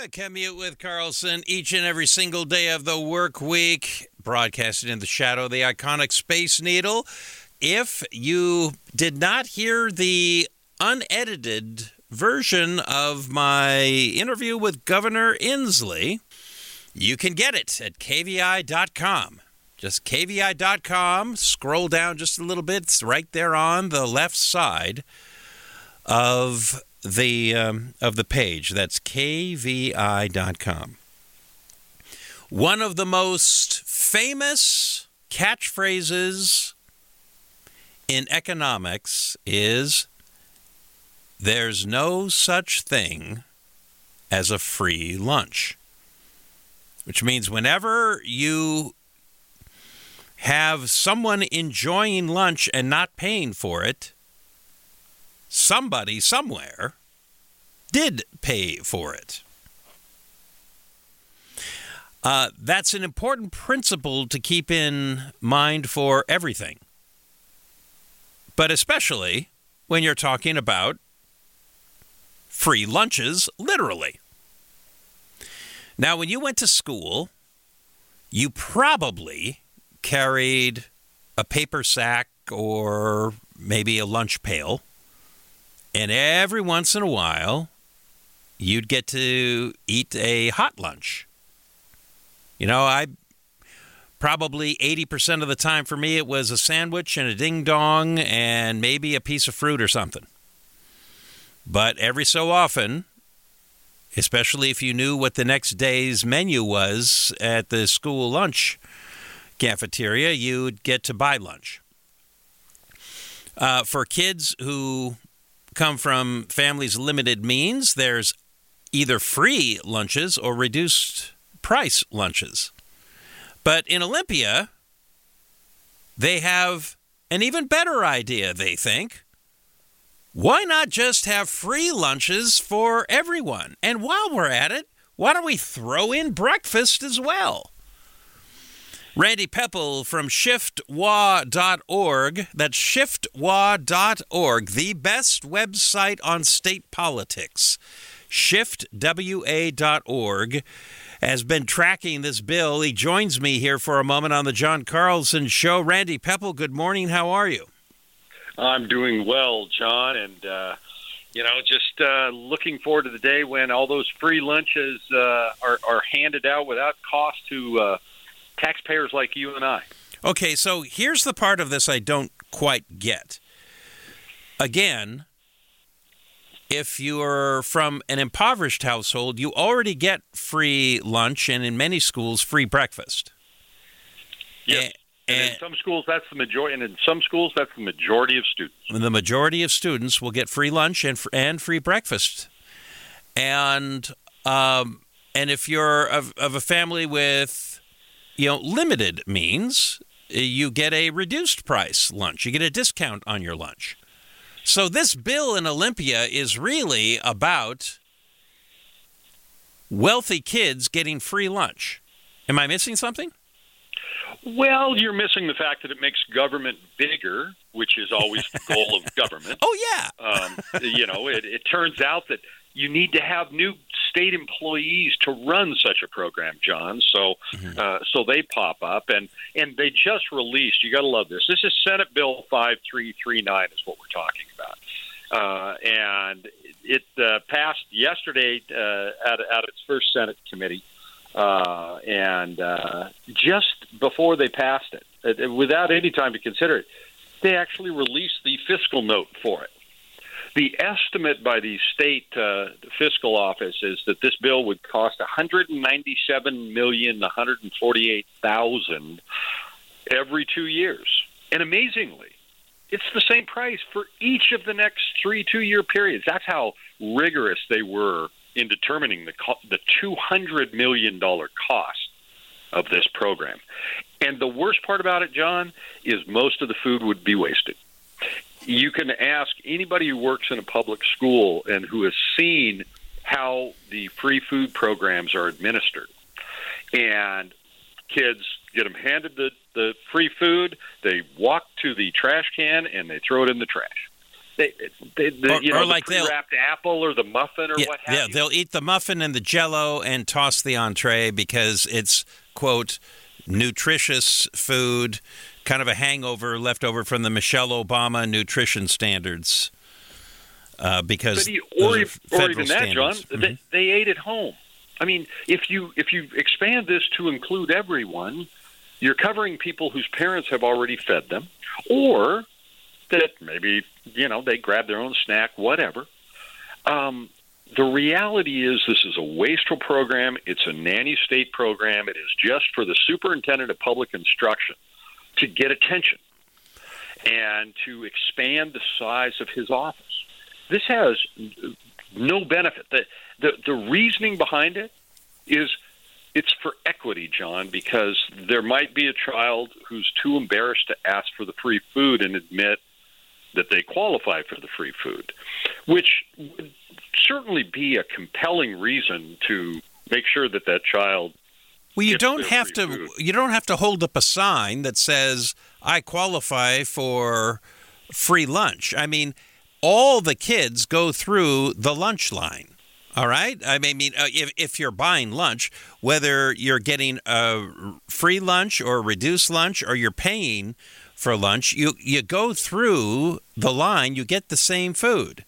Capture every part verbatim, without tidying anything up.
Commute with Carlson each and every single day of the work week, broadcasted in the shadow of the iconic Space Needle. If you did not hear the unedited version of my interview with Governor Inslee, you can get it at K V I dot com. Just K V I dot com. Scroll down just a little bit. It's right there on the left side of the um, of the page. That's K V I dot com. One of the most famous catchphrases in economics is, "There's no such thing as a free lunch," which means whenever you have someone enjoying lunch and not paying for it, somebody somewhere did pay for it. Uh, that's an important principle to keep in mind for everything, but especially when you're talking about free lunches, literally. Now, when you went to school, you probably carried a paper sack or maybe a lunch pail. And every once in a while, you'd get to eat a hot lunch. You know, I probably eighty percent of the time for me, it was a sandwich and a ding-dong and maybe a piece of fruit or something. But every so often, especially if you knew what the next day's menu was at the school lunch cafeteria, you'd get to buy lunch. Uh, for kids who come from families of limited means, there's either free lunches or reduced price lunches. But in Olympia, they have an even better idea, they think. Why not just have free lunches for everyone? And while we're at it, why don't we throw in breakfast as well? Randy Pepple from shift w a dot org. That's shift w a dot org, the best website on state politics. shift w a dot org has been tracking this bill. He joins me here for a moment on the John Carlson Show. Randy Pepple, good morning. How are you? I'm doing well, John, and, uh, you know, just uh, looking forward to the day when all those free lunches uh, are, are handed out without cost to uh taxpayers like you and I. Okay, so here's the part of this I don't quite get. Again, if you're from an impoverished household, you already get free lunch and in many schools, free breakfast. Yes. And, and in some schools, that's the majority, and in some schools, that's the majority of students. The majority of students will get free lunch and and free breakfast. And um, and if you're of, of a family with you know, limited means, you get a reduced price lunch. You get a discount on your lunch. So this bill in Olympia is really about wealthy kids getting free lunch. Am I missing something? Well, you're missing the fact that it makes government bigger, which is always the goal of government. Oh, yeah. um, you know, it, it turns out that you need to have new state employees to run such a program, John. So, mm-hmm. uh, so they pop up, and, and they just released. You got to love this. This is Senate Bill five three three nine, is what we're talking about, uh, and it uh, passed yesterday uh, at, at its first Senate committee, uh, and uh, just before they passed it, uh, without any time to consider it, they actually released the fiscal note for it. The estimate by the state uh, fiscal office is that this bill would cost one hundred ninety-seven million one hundred forty-eight thousand every two years. And amazingly, it's the same price for each of the next three two-year periods. That's how rigorous they were in determining the co- the two hundred million dollars cost of this program. And the worst part about it, John, is most of the food would be wasted. You can ask anybody who works in a public school and who has seen how the free food programs are administered. And kids get them handed the, the free food, they walk to the trash can, and they throw it in the trash. they, they, the, or, you know, or like the pre-wrapped apple or the muffin or yeah, what have yeah, you. they'll eat the muffin and the Jell-O and toss the entree because it's, quote, nutritious food, kind of a hangover left over from the Michelle Obama nutrition standards. Uh, because but he, or, those or are even federal that, John, standards. they, Mhm. they ate at home. I mean, if you if you expand this to include everyone, you're covering people whose parents have already fed them, or that maybe, you know, they grab their own snack, whatever. Um, the reality is this is a wasteful program. It's a nanny state program. It is just for the superintendent of public instruction to get attention and to expand the size of his office. This has no benefit. The, the, the reasoning behind it is it's for equity, John, because there might be a child who's too embarrassed to ask for the free food and admit that they qualify for the free food, which would certainly be a compelling reason to make sure that that child Well, you gets don't their have free to. food. You don't have to hold up a sign that says "I qualify for free lunch." I mean, all the kids go through the lunch line. All right. I mean, uh, if if you're buying lunch, whether you're getting a free lunch or reduced lunch, or you're paying for lunch, you you go through the line. You get the same food.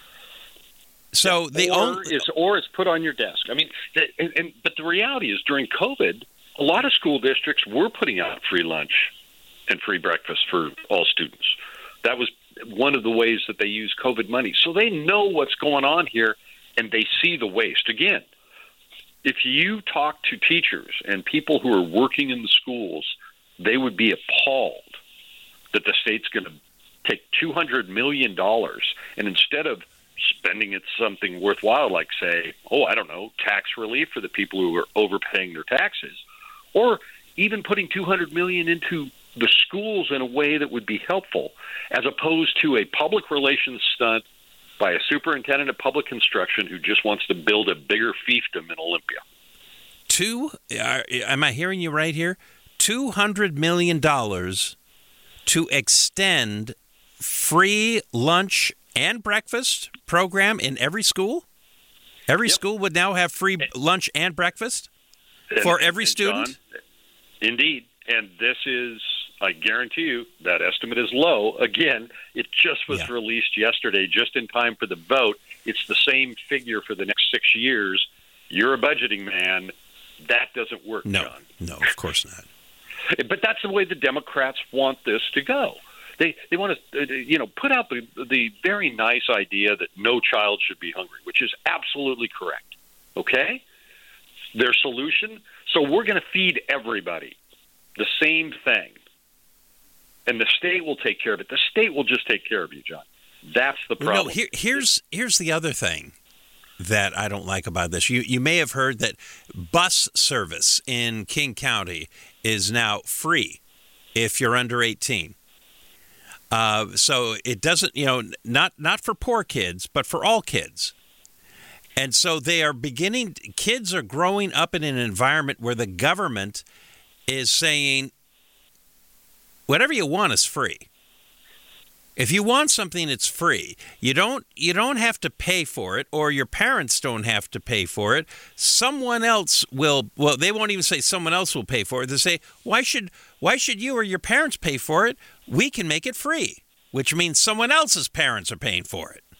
So the or only is or it's put on your desk. I mean, the, and, and but the reality is during COVID, a lot of school districts were putting out free lunch and free breakfast for all students. That was one of the ways that they use COVID money. So they know what's going on here, and they see the waste. Again, if you talk to teachers and people who are working in the schools, they would be appalled that the state's going to take two hundred million dollars and instead of spending it something worthwhile, like, say, oh, I don't know, tax relief for the people who are overpaying their taxes, or even putting two hundred million dollars into the schools in a way that would be helpful, as opposed to a public relations stunt by a superintendent of public instruction who just wants to build a bigger fiefdom in Olympia. two, uh, am I hearing you right here? two hundred million dollars to extend free lunch and breakfast program in every school? Every Yep. school would now have free lunch and breakfast for And- every and student? John, indeed. And this is, I guarantee you, that estimate is low. Again, it just was Yeah. released yesterday, just in time for the vote. It's the same figure for the next six years. You're a budgeting man. That doesn't work, No, John. no, of course not. But that's the way the Democrats want this to go. They they want to, uh, you know, put out the the very nice idea that no child should be hungry, which is absolutely correct. Okay? Their solution, so we're going to feed everybody the same thing. And the state will take care of it. The state will just take care of you, John. That's the Well, problem. no, here, here's here's the other thing that I don't like about this. You you may have heard that bus service in King County is now free if you're under eighteen. Uh, so it doesn't, you know, not not for poor kids, but for all kids. And so they are beginning. Kids are growing up in an environment where the government is saying, whatever you want is free. If you want something, it's free. You don't you don't have to pay for it, or your parents don't have to pay for it. Someone else will. Well, they won't even say someone else will pay for it. They say, why should why should you or your parents pay for it? We can make it free, which means someone else's parents are paying for it.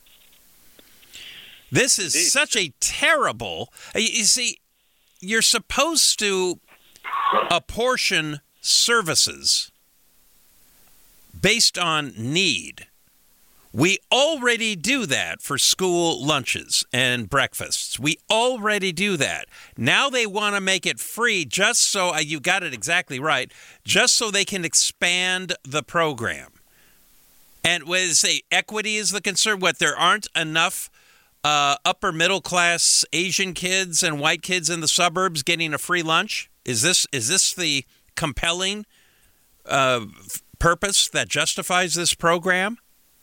This is Indeed. such a terrible. You see, you're supposed to apportion services based on need. We already do that for school lunches and breakfasts. We already do that. Now they want to make it free just so, uh, you got it exactly right, just so they can expand the program. And when they say equity is the concern, what, there aren't enough uh, upper middle class Asian kids and white kids in the suburbs getting a free lunch? Is this is this the compelling uh, purpose that justifies this program?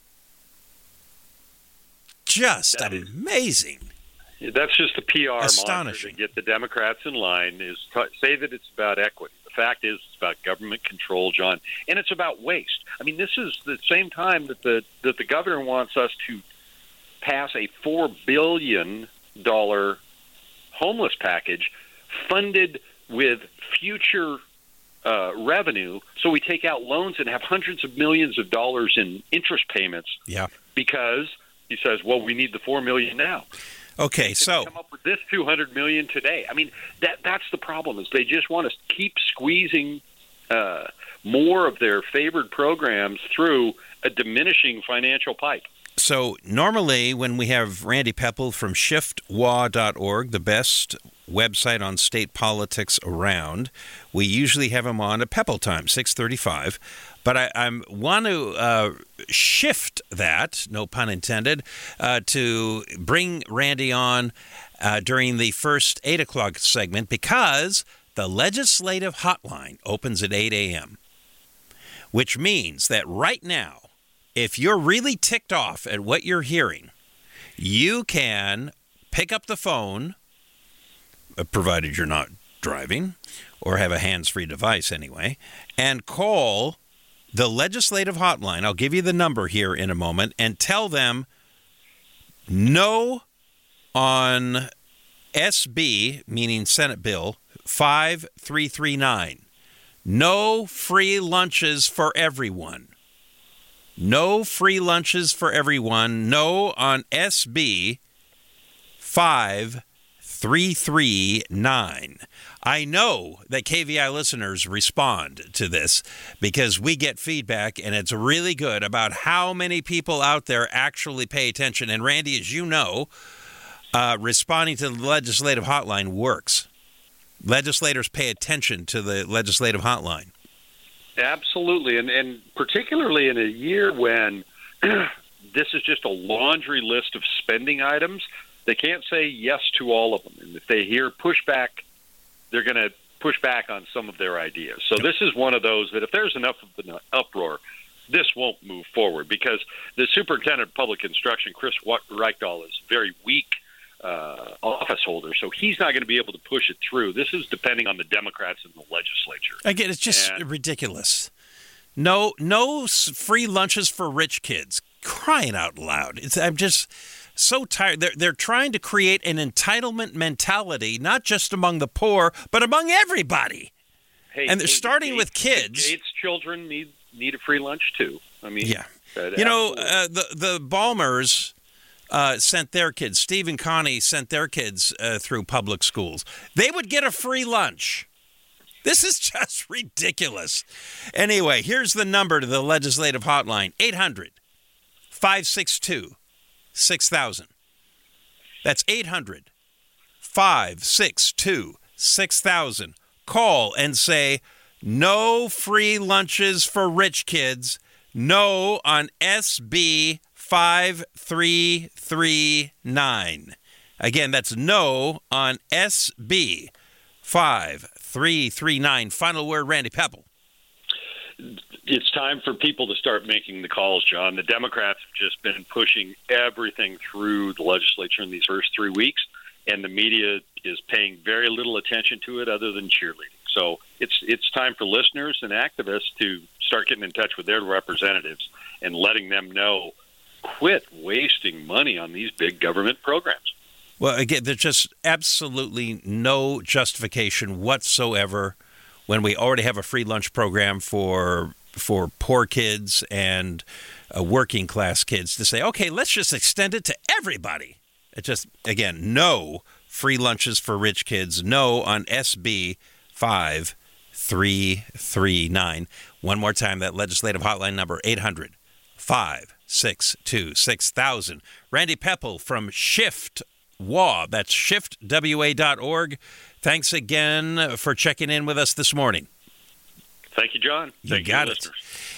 Just That is- amazing. That's just a P R Astonishing. mantra to get the Democrats in line, is t- say that it's about equity. The fact is, it's about government control, John, and it's about waste. I mean, this is the same time that the that the governor wants us to pass a four billion dollars homeless package funded with future uh, revenue, so we take out loans and have hundreds of millions of dollars in interest payments. Yeah. Because he says, well, we need the four million dollars now. Okay, so come up with this two hundred million dollars today. I mean, that that's the problem, is they just want to keep squeezing uh, more of their favored programs through a diminishing financial pipe. So normally when we have Randy Pepple from shift w a dot org, the best website on state politics around, we usually have him on at Pepple time, six thirty-five. But I, I want to uh, shift that, no pun intended, uh, to bring Randy on uh, during the first eight o'clock segment, because the legislative hotline opens at eight a.m., which means that right now, if you're really ticked off at what you're hearing, you can pick up the phone, uh, provided you're not driving or have a hands-free device anyway, and call the legislative hotline. I'll give you the number here in a moment, and tell them no on S B, meaning Senate Bill five three three nine. No free lunches for everyone. No free lunches for everyone. No on S B five three three nine. I know that K V I listeners respond to this because we get feedback, and it's really good about how many people out there actually pay attention. And Randy, as you know, uh, responding to the legislative hotline works. Legislators pay attention to the legislative hotline. Absolutely, and, and particularly in a year when this is just a laundry list of spending items, they can't say yes to all of them. And if they hear pushback, they're going to push back on some of their ideas. So this is one of those that if there's enough of an uproar, this won't move forward, because the superintendent of public instruction, Chris Reichdahl, is a very weak uh, office holder, so he's not going to be able to push it through. This is depending on the Democrats in the legislature. Again, it's just and, ridiculous. No, no free lunches for rich kids. Crying out loud. It's, I'm just so tired. They're, they're trying to create an entitlement mentality, not just among the poor, but among everybody. Hey, and they're hey, starting Gates, with kids. Gates children need need a free lunch too. I mean, yeah. You know, uh, the the Ballmers uh, sent their kids. Steve and Connie sent their kids uh, through public schools. They would get a free lunch. This is just ridiculous. Anyway, here's the number to the legislative hotline: eight hundred, five six two, six thousand. That's eight hundred, five six two, six thousand. Call and say, no free lunches for rich kids. No on S B five three three nine. Again, that's no on S B five three three nine. Final word, Randy Pepple. It's time for people to start making the calls, John. The Democrats have just been pushing everything through the legislature in these first three weeks, and the media is paying very little attention to it other than cheerleading. So it's it's time for listeners and activists to start getting in touch with their representatives and letting them know, quit wasting money on these big government programs. Well, again, there's just absolutely no justification whatsoever when we already have a free lunch program for for poor kids and uh, working class kids to say, okay, let's just extend it to everybody. It just, again, no free lunches for rich kids. No on S B five three three nine. One more time, that legislative hotline number, eight hundred, five six two, six thousand. Randy Pepple from Shift W A. That's shift w a dot org. Thanks again for checking in with us this morning. Thank you, John. You Thank got you, it. listeners.